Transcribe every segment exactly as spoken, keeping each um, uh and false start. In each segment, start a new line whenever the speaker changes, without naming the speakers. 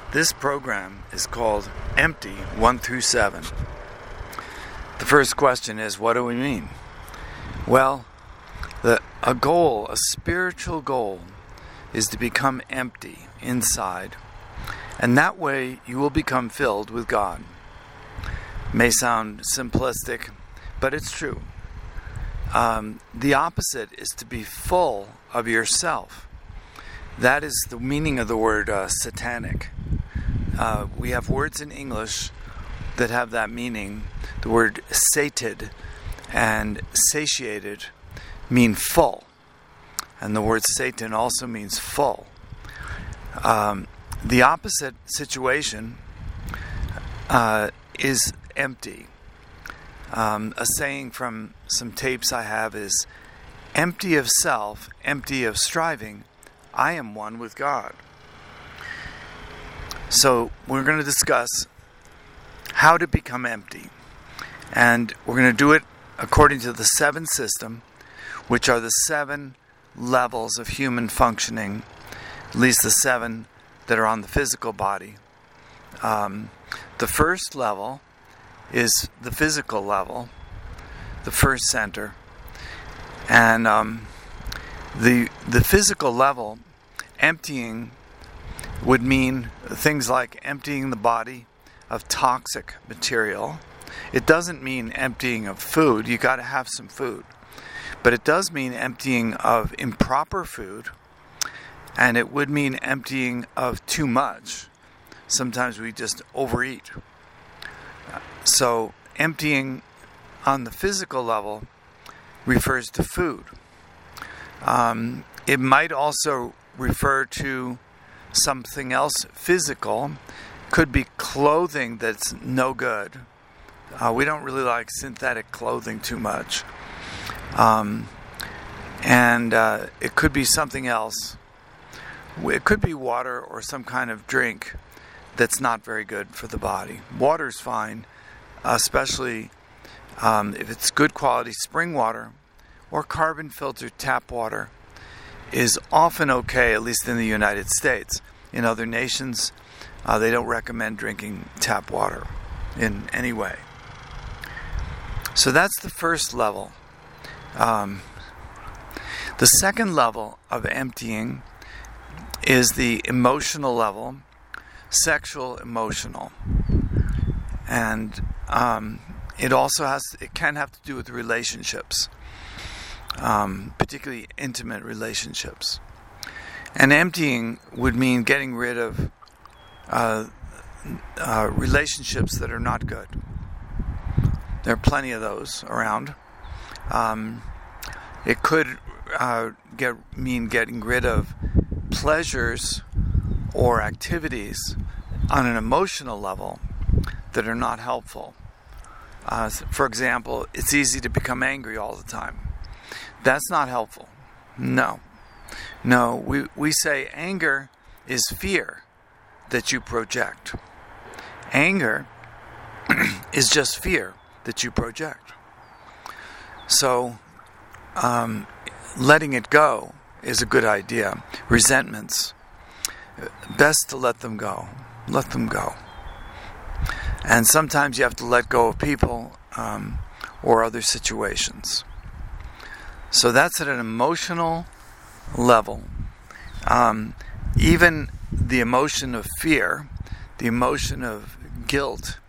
This program is called Empty one through seven. The first question is, what do we mean? Well, the, a goal, a spiritual goal, is to become empty inside. And that way you will become filled with God. May sound simplistic, but it's true. Um, the opposite is to be full of yourself. That is the meaning of the word uh, satanic. Uh, we have words in English that have that meaning. The word sated and satiated mean full. And the word Satan also means full. Um, the opposite situation uh, is empty. Um, a saying from some tapes I have is, empty of self, empty of striving, I am one with God. So we're going to discuss how to become empty. And we're going to do it according to the seven system, which are the seven levels of human functioning, at least the seven that are on the physical body. Um, the first level is the physical level, the first center. And um, the the physical level, emptying, would mean things like emptying the body of toxic material. It doesn't mean emptying of food. You got to have some food. But it does mean emptying of improper food, and it would mean emptying of too much. Sometimes we just overeat. So emptying on the physical level refers to food. Um, it might also refer to something else physical. Could be clothing that's no good. Uh, we don't really like synthetic clothing too much. Um, and uh, it could be something else. It could be water or some kind of drink that's not very good for the body. Water's fine, especially um, if it's good quality spring water or carbon filtered tap water is often okay, at least in the United States. In other nations, uh, they don't recommend drinking tap water in any way. So that's the first level. Um, the second level of emptying is the emotional level, sexual emotional. And um, it also has, it can have to do with relationships. Um, particularly intimate relationships. And emptying would mean getting rid of uh, uh, relationships that are not good. There are plenty of those around. Um, it could uh, get mean getting rid of pleasures or activities on an emotional level that are not helpful. Uh, for example, it's easy to become angry all the time. That's not helpful. No. No, we, we say anger is fear that you project. Anger is just fear that you project. So, um, letting it go is a good idea. Resentments, best to let them go. Let them go. And sometimes you have to let go of people um, or other situations. So that's at an emotional level. Um, even the emotion of fear, the emotion of guilt,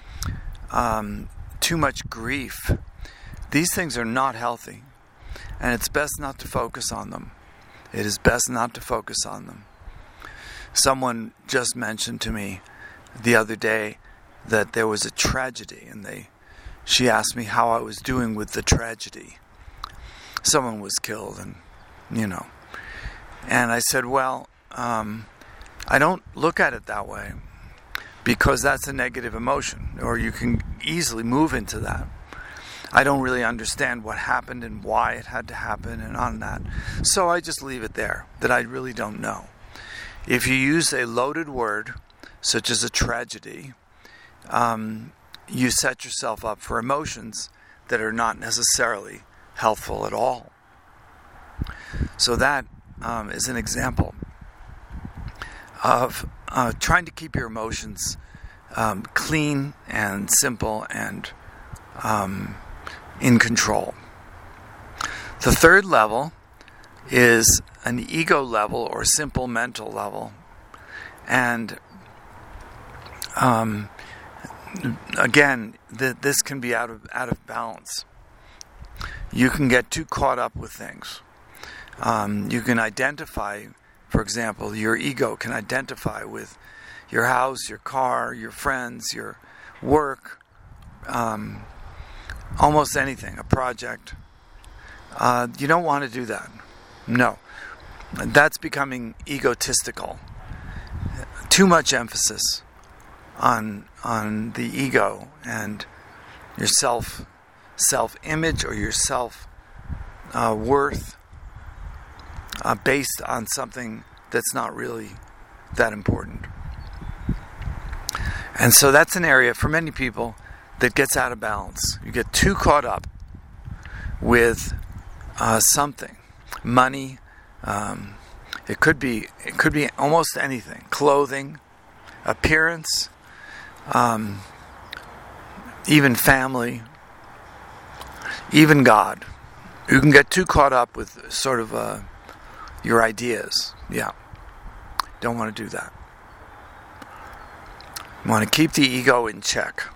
um, too much grief, these things are not healthy. And it's best not to focus on them. It is best not to focus on them. Someone just mentioned to me the other day that there was a tragedy, and they, she asked me how I was doing with the tragedy. Someone was killed, and, you know. And I said, well, um, I don't look at it that way, because that's a negative emotion, or you can easily move into that. I don't really understand what happened and why it had to happen and on that. So I just leave it there, that I really don't know. If you use a loaded word, such as a tragedy, um, you set yourself up for emotions that are not necessarily helpful at all. So that um, is an example of uh, trying to keep your emotions um, clean and simple and um, in control. The third level is an ego level or simple mental level. And um, again, th- this can be out of out of balance. You can get too caught up with things. Um, you can identify, for example, your ego can identify with your house, your car, your friends, your work, um, almost anything, a project. Uh, you don't want to do that. No. That's becoming egotistical. Too much emphasis on on the ego and your self self-image or your self uh, worth uh, based on something that's not really that important. And so that's an area for many people that gets out of balance. You get too caught up with uh, something, money. Um, it could be it could be almost anything. Clothing, appearance, um, even family, even God. You can get too caught up with sort of uh, your ideas. Yeah, don't want to do that. You want to keep the ego in check.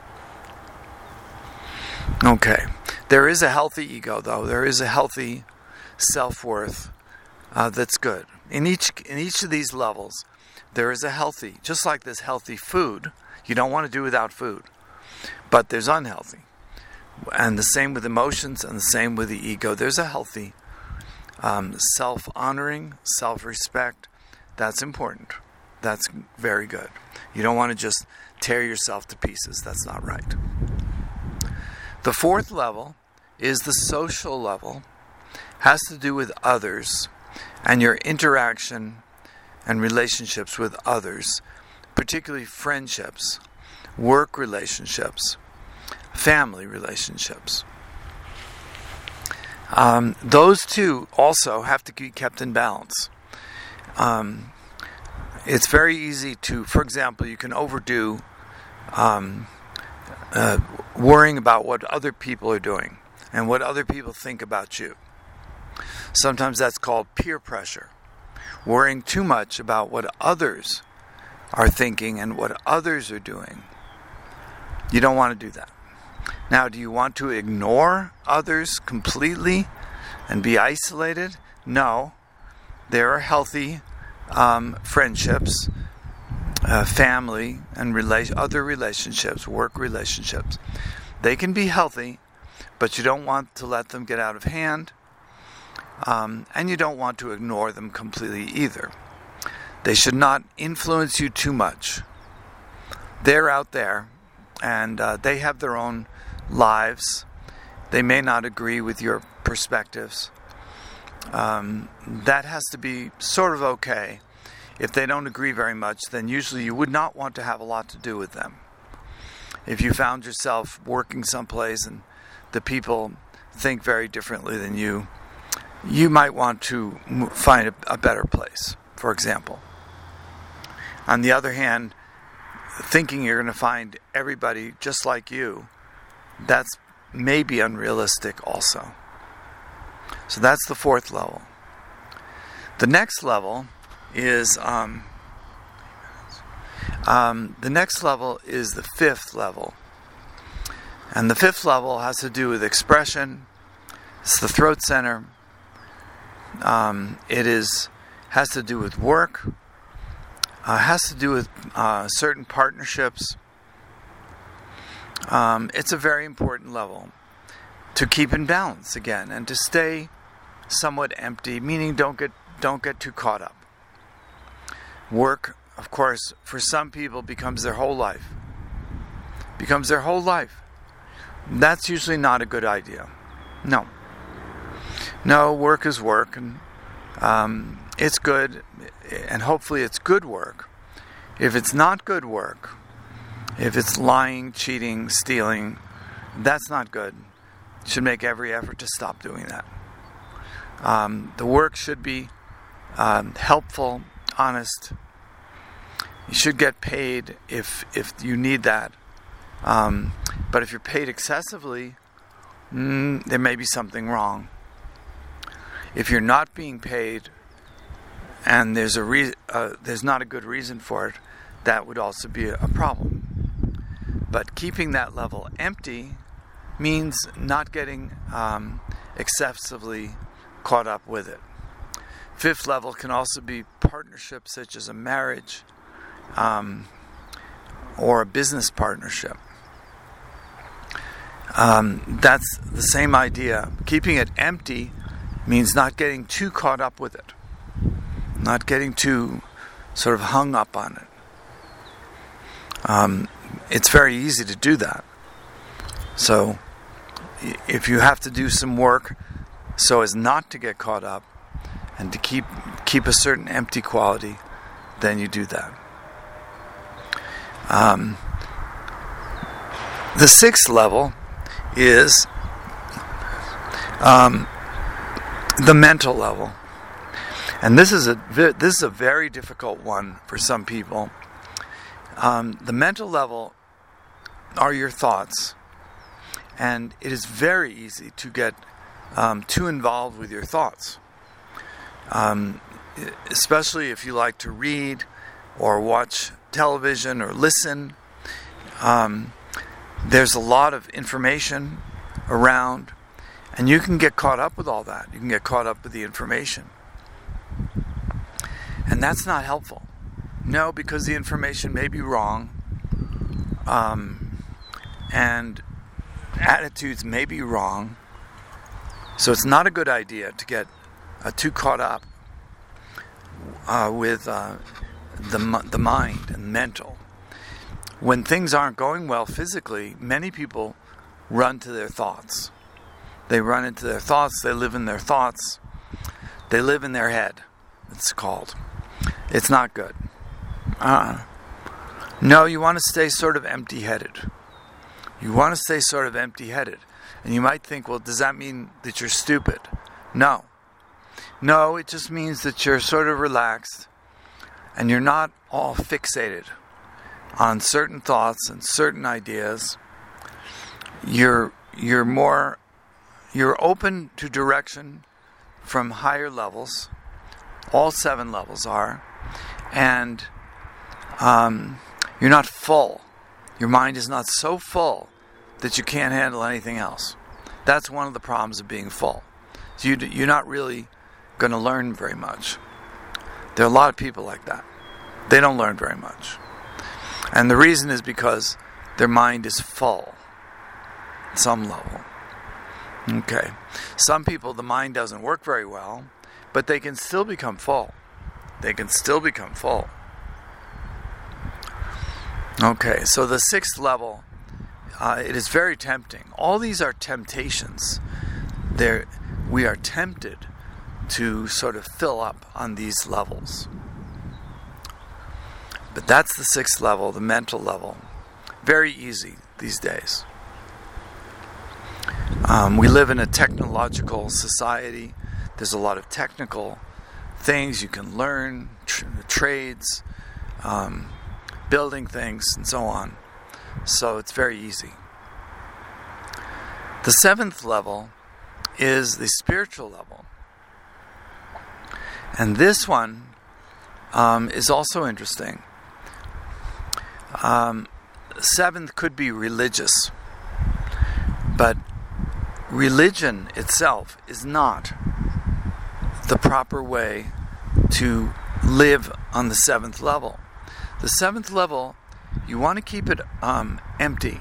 Okay. There is a healthy ego, though. There is a healthy self-worth uh, that's good. In each in each of these levels, there is a healthy, just like there's healthy food. You don't want to do without food. But there's unhealthy. And the same with emotions and the same with the ego. There's a healthy um, self-honoring, self-respect. That's important. That's very good. You don't want to just tear yourself to pieces. That's not right. The fourth level is the social level. Has to do with others and your interaction and relationships with others, particularly friendships, work relationships, family relationships. Um, those two also have to be kept in balance. Um, it's very easy to, for example, you can overdo um, uh, worrying about what other people are doing and what other people think about you. Sometimes that's called peer pressure. Worrying too much about what others are thinking and what others are doing. You don't want to do that. Now, do you want to ignore others completely and be isolated? No. There are healthy um, friendships, uh, family, and rela- other relationships, work relationships. They can be healthy, but you don't want to let them get out of hand, um, and you don't want to ignore them completely either. They should not influence you too much. They're out there, and uh, they have their own lives. They may not agree with your perspectives. Um, that has to be sort of okay. If they don't agree very much, then usually you would not want to have a lot to do with them. If you found yourself working someplace and the people think very differently than you, you might want to find a, a better place, for example. On the other hand, thinking you're going to find everybody just like you, that's maybe unrealistic also. So that's the fourth level. The next level is um, um, the next level is the fifth level, and the fifth level has to do with expression. It's the throat center. Um, it is has to do with work. Uh, has to do with uh, certain partnerships. Um, it's a very important level to keep in balance again and to stay somewhat empty, meaning don't get don't get too caught up. Work, of course, for some people becomes their whole life. Becomes their whole life. That's usually not a good idea. No. No, work is work, and um, it's good, and hopefully it's good work. If it's not good work, if it's lying, cheating, stealing, that's not good. You should make every effort to stop doing that. Um, the work should be um, helpful, honest, You should get paid if if you need that. Um, but if you're paid excessively, mm, there may be something wrong. If you're not being paid and there's a re- uh, there's not a good reason for it, that would also be a, a problem. But keeping that level empty means not getting um, excessively caught up with it. Fifth level can also be partnerships such as a marriage um, or a business partnership. Um, that's the same idea. Keeping it empty means not getting too caught up with it, not getting too sort of hung up on it. Um, it's very easy to do that. So if you have to do some work so as not to get caught up and to keep keep a certain empty quality, then you do that. Um, the sixth level is um, the mental level, and this is a this is a very difficult one for some people. Um, the mental level are your thoughts, and it is very easy to get um, too involved with your thoughts, um, especially if you like to read or watch television or listen. Um, there's a lot of information around, and you can get caught up with all that. You can get caught up with the information, and that's not helpful. No, because the information may be wrong, um, and attitudes may be wrong. So it's not a good idea to get uh, too caught up uh, with uh, the the mind and mental. When things aren't going well physically, many people run to their thoughts. They run into their thoughts. They live in their thoughts. They live in their head. It's called. It's not good. Uh, no, you want to stay sort of empty-headed. You want to stay sort of empty-headed. And you might think, well, does that mean that you're stupid? No. No, it just means that you're sort of relaxed and you're not all fixated on certain thoughts and certain ideas. You're you're more you're open to direction from higher levels. All seven levels are. And um, you're not full. Your mind is not so full that you can't handle anything else. That's one of the problems of being full. So you, you're not really going to learn very much. There are a lot of people like that. They don't learn very much. And the reason is because their mind is full at some level. Okay. Some people, the mind doesn't work very well, but they can still become full. They can still become full. Okay, so the sixth level, uh, it is very tempting. All these are temptations. They're, we are tempted to sort of fill up on these levels. But that's the sixth level, the mental level. Very easy these days. Um, we live in a technological society. There's a lot of technical things you can learn, tr- trades, um, building things, and so on. So it's very easy. The seventh level is the spiritual level. And this one um, is also interesting. Um, seventh could be religious, but religion itself is not the proper way to live on the seventh level. The seventh level, you want to keep it um, empty.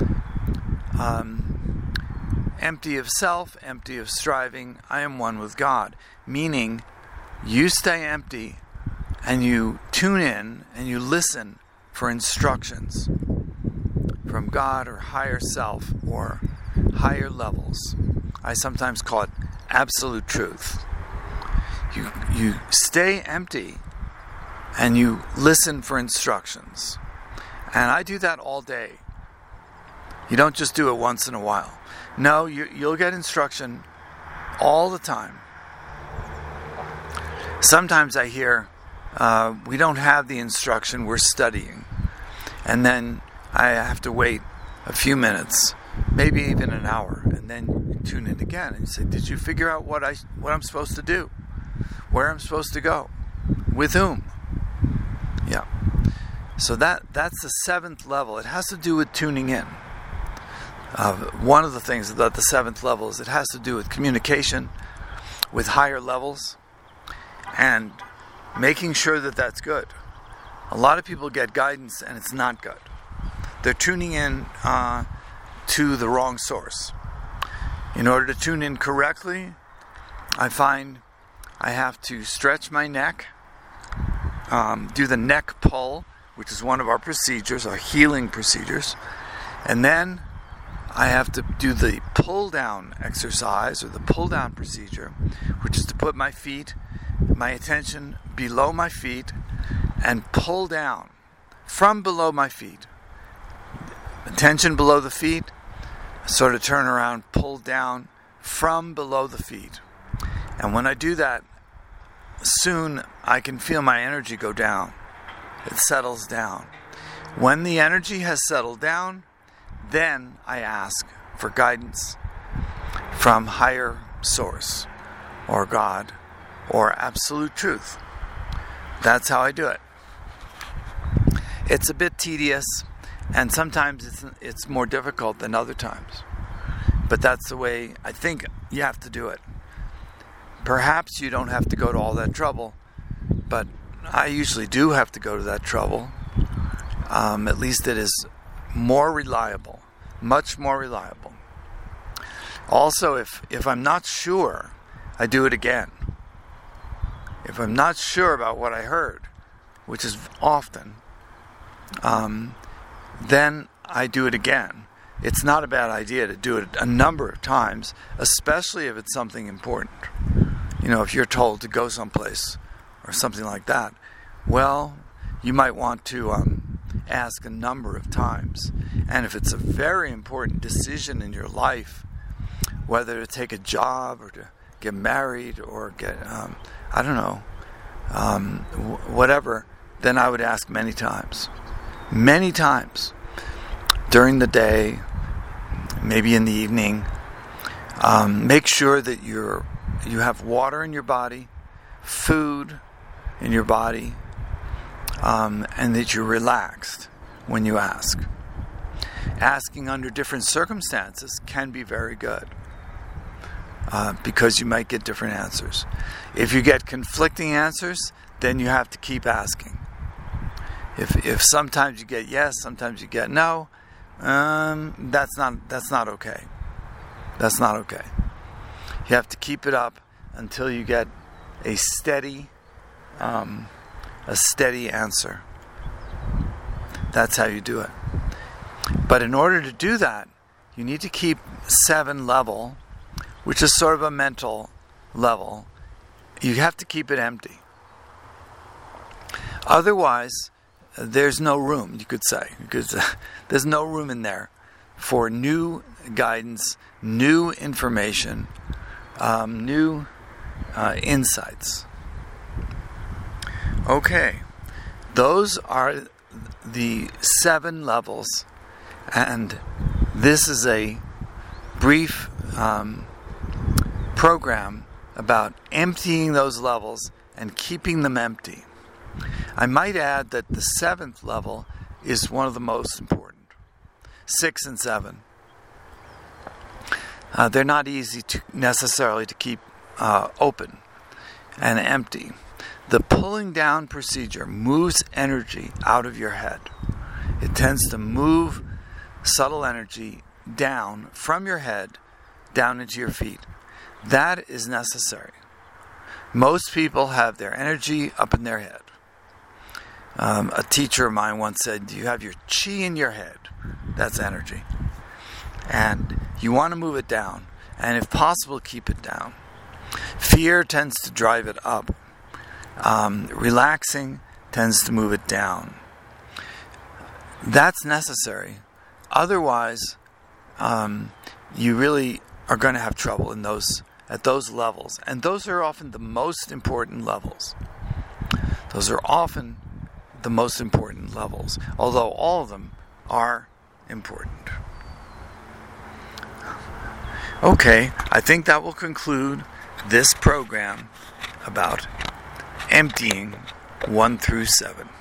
Um, empty of self, empty of striving. I am one with God. Meaning, you stay empty and you tune in and you listen for instructions from God or higher self or higher levels. I sometimes call it absolute truth. You you stay empty and you listen for instructions. And I do that all day. You don't just do it once in a while. No, you, you'll get instruction all the time. Sometimes I hear uh, we don't have the instruction, we're studying. And then I have to wait a few minutes, maybe even an hour, and then you tune in again and you say, did you figure out what, I, what I'm supposed to do? Where I'm supposed to go? With whom? Yeah. So that that's the seventh level. It has to do with tuning in. Uh, one of the things about the seventh level is it has to do with communication with higher levels and making sure that that's good. A lot of people get guidance and it's not good. They're tuning in uh, to the wrong source. In order to tune in correctly, I find I have to stretch my neck, um, do the neck pull, which is one of our procedures, our healing procedures, and then I have to do the pull down exercise or the pull down procedure, which is to put my feet, my attention below my feet and pull down from below my feet. Attention below the feet, sort of turn around, pull down from below the feet. And when I do that, soon I can feel my energy go down. It settles down. When the energy has settled down, then I ask for guidance from higher source or God or absolute truth. That's how I do it. It's a bit tedious and sometimes it's it's more difficult than other times. But that's the way I think you have to do it. Perhaps you don't have to go to all that trouble, but I usually do have to go to that trouble. Um, at least it is more reliable, much more reliable. Also, if, if I'm not sure, I do it again. If I'm not sure about what I heard, which is often, um, then I do it again. It's not a bad idea to do it a number of times, especially if it's something important. You know, if you're told to go someplace or something like that, well, you might want to um, ask a number of times. And if it's a very important decision in your life, whether to take a job or to get married or get, um, I don't know, um, w- whatever, then I would ask many times. Many times. During the day, maybe in the evening. Um, make sure that you're, you have water in your body, food in your body, um, and that you're relaxed when you ask. Asking under different circumstances can be very good. Uh, because you might get different answers. If you get conflicting answers, then you have to keep asking. If if sometimes you get yes, sometimes you get no, um, that's not that's not okay. That's not okay. You have to keep it up until you get a steady, um, a steady answer. That's how you do it. But in order to do that, you need to keep seven level, which is sort of a mental level. You have to keep it empty. Otherwise, there's no room, you could say, because uh, there's no room in there for new guidance, new information, um, new uh, insights. Okay, those are the seven levels, and this is a brief um, program about emptying those levels and keeping them empty. I might add that the seventh level is one of the most important. Six and seven. Uh, they're not easy to necessarily to keep uh, open and empty. The pulling down procedure moves energy out of your head. It tends to move subtle energy down from your head down into your feet. That is necessary. Most people have their energy up in their head. Um, a teacher of mine once said, you have your chi in your head. That's energy. And you want to move it down. And if possible, keep it down. Fear tends to drive it up. Um, relaxing tends to move it down. That's necessary. Otherwise, um, you really are going to have trouble in those at those levels. And those are often the most important levels. Those are often the most important levels, although all of them are important. Okay, I think that will conclude this program about emptying one through seven.